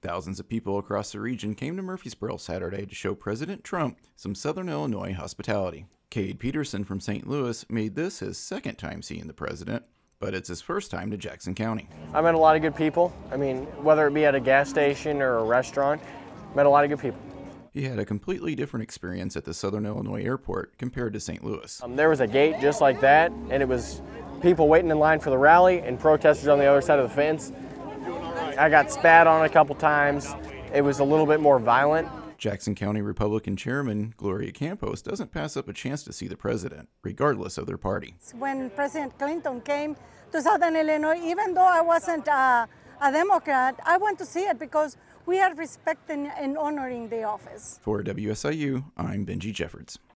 Thousands of people across the region came to Murfreesboro Saturday to show President Trump some Southern Illinois hospitality. Cade Peterson from St. Louis made this his second time seeing the president, but it's his first time to Jackson County. I met a lot of good people. Whether it be at a gas station or a restaurant, met a lot of good people. He had a completely different experience at the Southern Illinois airport compared to St. Louis. There was a gate just like that, and it was people waiting in line for the rally and protesters on the other side of the fence. I got spat on a couple times. It was a little bit more violent. Jackson County Republican Chairman Gloria Campos doesn't pass up a chance to see the president, regardless of their party. When President Clinton came to Southern Illinois, even though I wasn't a Democrat, I went to see it because we are respecting and honoring the office. For WSIU, I'm Benji Jeffords.